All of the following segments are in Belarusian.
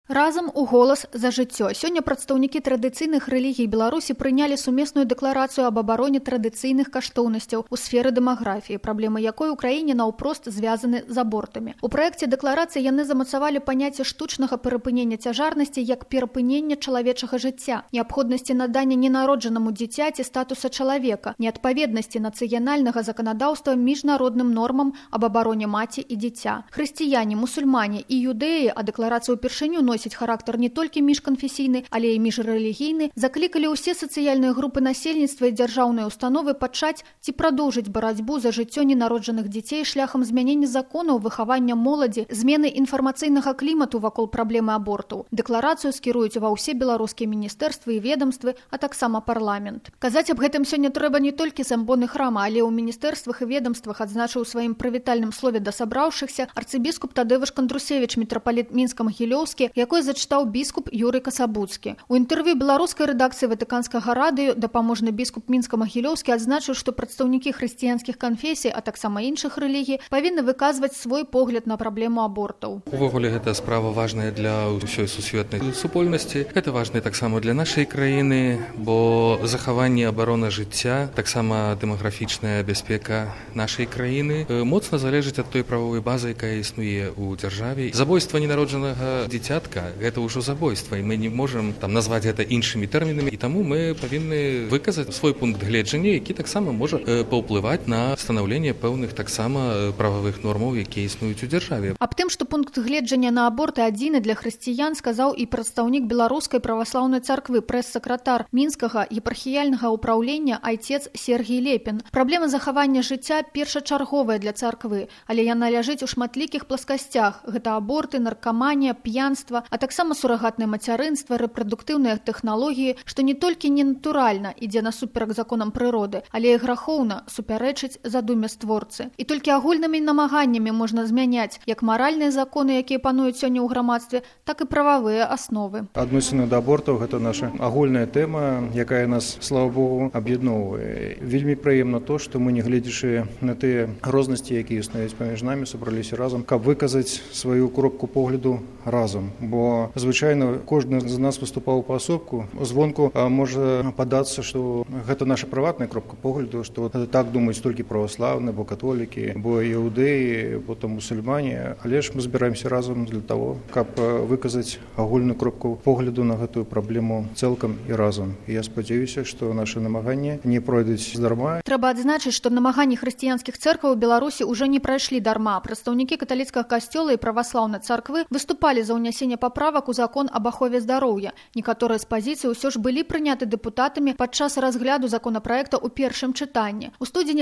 Разам у голас за жыццё. Сёння прадстаўнікі традыцыйных рэлігій Беларусі прынялі сумесную дэкларацыю аб абароне традыцыйных каштоўнасцяў у сферы дэмаграфіі, праблемы якой у краіне наўпрост звязаны з абортамі. У праекце дэкларацыі яны замацавалі паняцце штучнага перапынення цяжарнасці як перапынення чалавечага жыцця, неабходнасці надання ненароджанаму дзіцяці статуса чалавека, неадпаведнасці нацыянальнага заканадаўства міжнародным нормам аб абароне маці і дзіця. Хрысціяне, мусульмане і юдэі, а дэкларацыю ўпершыню носіць характар не толькі міжканфесійны, але і міжрэлігійны, заклікалі ўсе сацыяльныя групы насельніцтва і дзяржаўныя установы пачаць ці прадоўжыць барацьбу за жыццё ненароджаных дзяцей шляхам змянення законаў, выхавання моладзі, змены інфармацыйнага клімату вакол праблемы абортаў. Дэкларацыю скіруюць ва ўсе беларускія міністэрствы і ведамствы, а таксама парламент. Казаць аб гэтым сёння трэба не толькі з амбоны храма, але ў міністэрствах і ведамствах адзначыў у сваім прывітальным слове да сабраўшыхся арцыбіскуп Тадеуш Кандрусевіч, мітрапаліт Мінска-Магілёўскі, якой зачытаў біскуп Юрый Касабуцкі. У інтэрв'ю беларускай рэдакцыі Ватыканскага радыё дапаможны біскуп Мінска-Магілёўскі адзначыў, што прадстаўнікі хрысціянскіх канфесій, а таксама іншых рэлігій павінны выказваць свой погляд на праблему абортаў. Увогуле гэта справа важная для ўсёй сусветнай супольнасці. Гэта важна таксама для нашай краіны, бо захаванне абарона жыцця, таксама дэмаграфічная бяспека нашай краіны моцна залежыць ад той правовай базы, якая існуе ў дзяржаве. Забойства ненароджанага дзіцятка гэта ўжо забойства, і мы не можам там назваць гэта іншымі тэрмінамі, і таму мы павінны выказаць свой пункт гледжання, які таксама можа паўплываць на станаўленне пэўных таксама прававых нормаў, якія існуюць у дзяржаве. Аб тым, што пункт гледжання на аборты адзіны для хрысціян, сказаў і прадстаўнік беларускай праваслаўнай царквы, прэс-сакратар мінскага епархіяльнага ўпраўлення айцец Сергій Лепін. Праблема захавання жыцця першачарговая для царквы, але яна ляжыць у шматлікіх пласкасцях. Гэта аборты, наркаманія, п'янства, а таксама сурагатнае мацярынства, рэпрадуктыўныя тэхналогіі, што не толькі ненатуральна ідзе насуперак законам прыроды, але і грахоўна супярэчыць задуме створцы. І толькі агульнымі намаганнямі можна змяняць як маральныя законы, якія пануюць сёння ў грамадстве, так і прававыя асновы. Адносіны да абортаў гэта наша агульная тэма, якая нас, слава Богу, аб'ядноўвае. Вельмі прыемна то, што мы, не гледзячы на тыя рознасці, якія існуюць паміж намі, сабраліся разам, каб выказаць сваю кропку погляду разам. Бо звычайна кожны з нас выступаў паасобку. Звонку можа падацца, што гэта наша прыватная кропка погляду, што так думаюць толькі праваслаўныя, бо католікі, бо іудэі, потым мусульмане. Але ж мы збіраемся разам для того, каб выказаць агульную кропку погляду на гэтую праблему цэлкам і разам. І я спадзяюся, што нашы намаганні не пройдуць здарма. Трэба адзначыць, што намаганні хрысціянскіх цэркваў у Беларусі ўжо не прайшлі дарма. Прадстаўнікі каталіцкага касцёла і праваслаўнай царквы выступалі за ўнясенне паправак у закон аб ахове здароўя. Некаторыя з пазіцый ўсё ж былі прыняты дэпутатамі падчас разгляду законапраекта ў першым чытанні. У студзені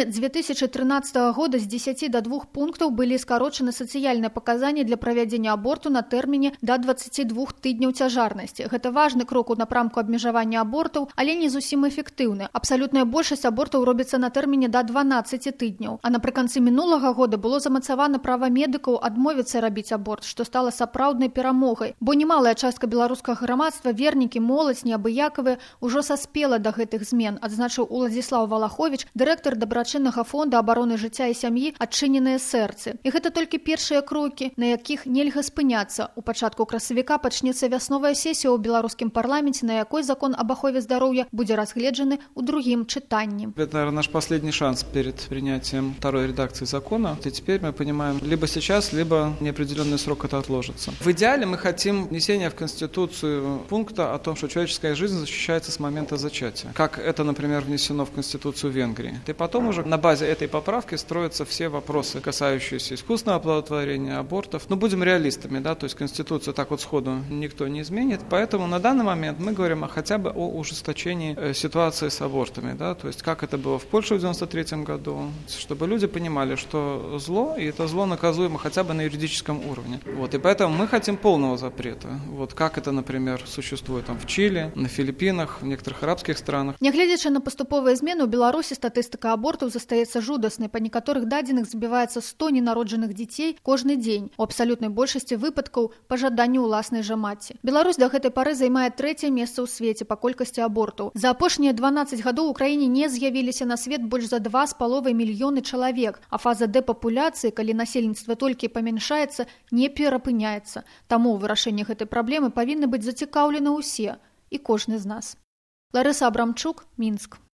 2013 года з 10 до 2 пунктаў былі скарочаны сацыяльныя паказанні для правядзення аборту на тэрміне да 22 тыдняў цяжарнасці. Гэта важны крок у напрамку абмежавання абортаў, але не зусім эфектыўны. Абсалютная большасць абортаў робіцца на тэрміне да 12 тыдняў. А напрыканцы мінулага года было замацавана права медыкаў адмовіцца рабіць аборт, што стала сапраўднай перамогай, бо немалая частка беларускага грамадства, вернікі, моладзь, неабыякавыя, ужо саспела да гэтых змен, адзначыў Уладзіслаў Валаховіч, дырэктар дабрачыннага фонда абароны жыцця і сям'і «Адчыненыя сэрцы». І гэта толькі першыя крокі, на якіх нельга спыняцца. У пачатку красавіка пачнецца вясновая сесія ў беларускім парламенце, на якой закон об ахове здароўя будзе разгледжаны ў другім чытанні. Это, наверное, наш последний шанс перед принятием второй редакции закона. И теперь мы понимаем, либо сейчас, либо неопределенный срок это отложится. В идеале мы хотим внесения в Конституцию пункта о том, что человеческая жизнь защищается с момента зачатия. Как это, например, внесено в Конституцию Венгрии. И потом уже на базе этой поправки строятся все вопросы, касающиеся искусственного оплодотворения, абортов. Но будем реалистами, да, то есть Конституцию так вот сходу никто не изменит. Поэтому на данный момент мы говорим хотя бы о ужесточении ситуации с абортами, да, то есть как это было в Польше в 1993 году, чтобы люди понимали, что зло, и это зло наказуемо хотя бы на юридическом уровне. Вот, и поэтому мы хотим полного запрета. Вот как это, например, существует там в Чили, на Филиппинах, в некоторых арабских странах. Нягледзячы на паступовыя змены, у Беларусі статыстыка абортаў застаецца жудаснай. Па некаторых дадзеных забіваецца 100 ненароджаных дзяцей кожны дзень. У абсалютнай большасці выпадкаў па жаданню ўласнай жа маці. Беларусь да гэтай пары займае 3-е месца ў свеце па колькасці абортаў. За апошнія 12 гадоў у краіне не з'явіліся на свет больш за 2,5 мільёны чалавек, а фаза дэпапуляцыі, калі насельніцтва толькі памяншаецца, не перапыняецца. Таму вырашэнне вырашэнні гэтай праблемы павінны быць зацікаўлены ўсе і кожны з нас. Ларыса Абрамчук, Мінск.